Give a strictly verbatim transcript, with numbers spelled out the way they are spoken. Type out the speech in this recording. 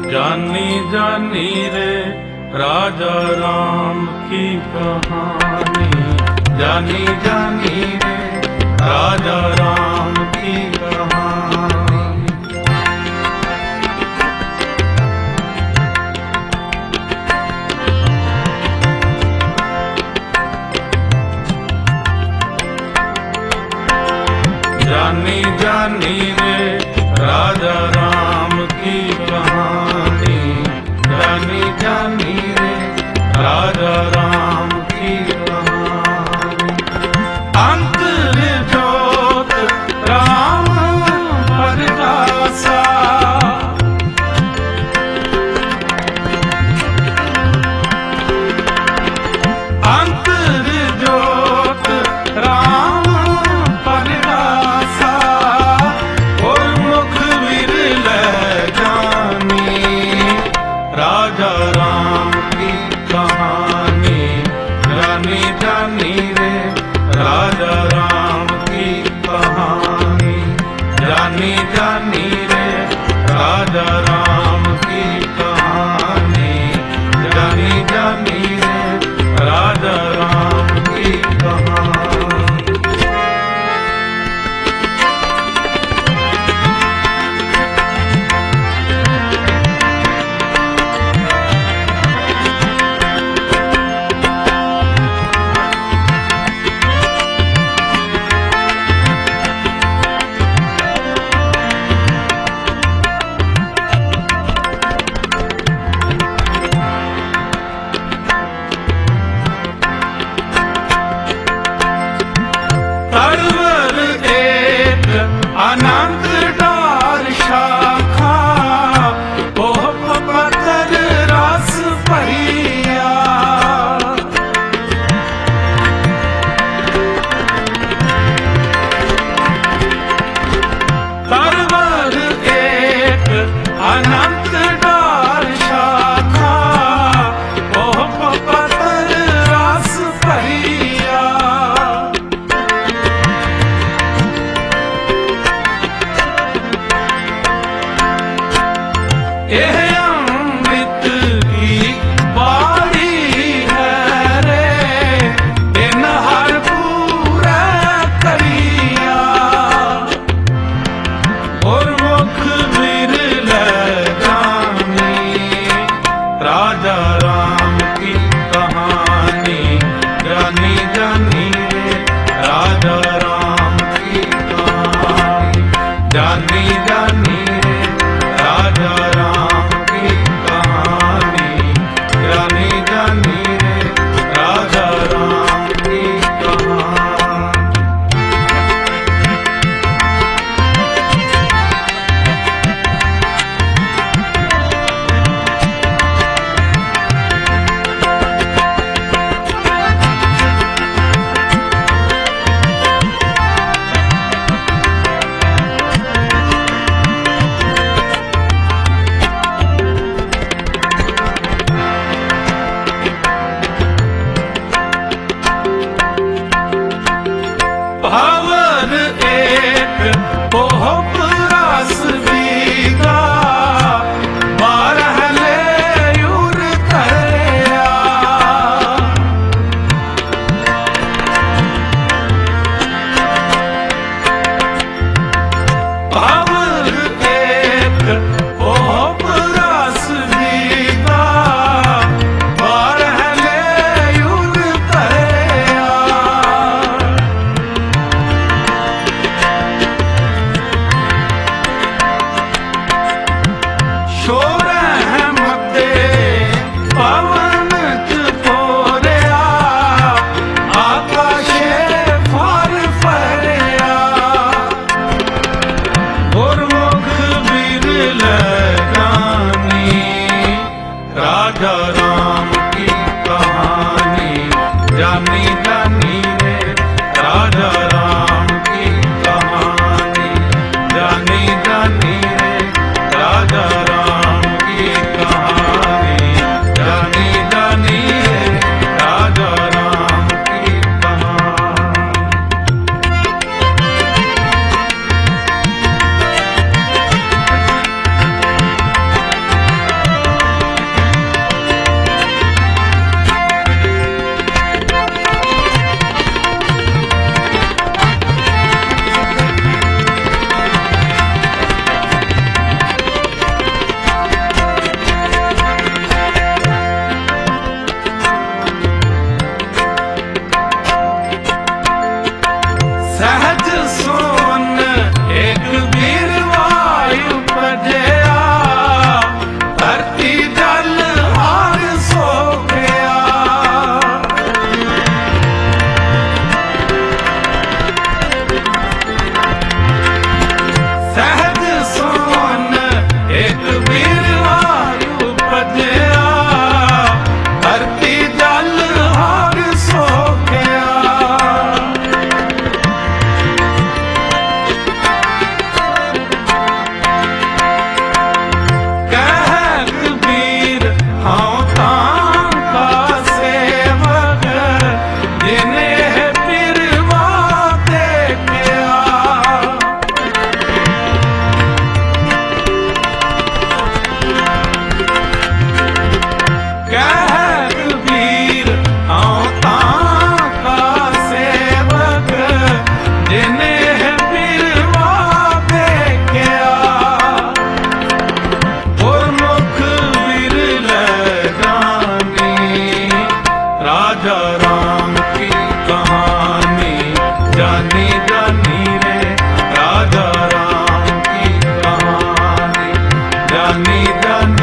जानी जानी रे राजा राम की कहानी, जानी जानी रे राजा राम की कहानी। जानी जानी रे राजा राम की कहानी, जानी जानी रे राजा राम की कहानी। अंतर ज्योत राम परदासा, अंतर ज्योत राम परदासा, और मुख विरल जानी राजा राम की कहानी। जानी जानी रे राजा राम की कहानी, जानी जानी रे राजा राम की कहानी, जानी जानी रे राजा राम की कहानी। तरवर एक अनंत डाल शाखा, ओह पतर रस परिया। तरवर एक अनंत डाल शाखा, ओह पतर रस परिया। यह अमृत की बारी है रे, दिन हर पूरा करिया। और मुख विरल जानी राजा राम की कहानी, जानी जानी रे राजा राम की कहानी, जानी जानी रे राजा राम की कहानी, जानी जानी रे राजा राम की कहानी। भंवर एक पोहप रस बीगा, बारह ले यूर करया। भंवर एक पोहप रस बीगा, बारह ले यूर करया। शोर है मते पवन फोरिया, आकाशे फर फरिया। और मुख विरल जानी राजा राम की कहानी, जानी जानी रे राजा राम की कहानी, जानी जानी रे राजा राम की कहानी, जानी जानी रे राजा राम की कहानी। जानी जानी